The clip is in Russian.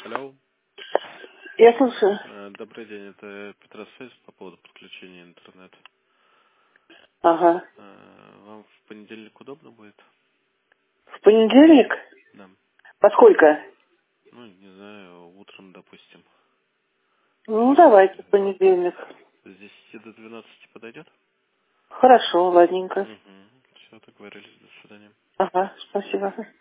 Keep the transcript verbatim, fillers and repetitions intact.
Алло. Я слушаю. Э, Добрый день, это Петросвязь по поводу подключения интернета. Ага. Э, Вам в понедельник удобно будет? В понедельник? Да. Поскольку? Ну, не знаю, утром, допустим. Ну, давайте в понедельник. С десяти до двенадцати подойдет? Хорошо, ладненько. Угу. Все, договорились, до свидания. Ага, спасибо.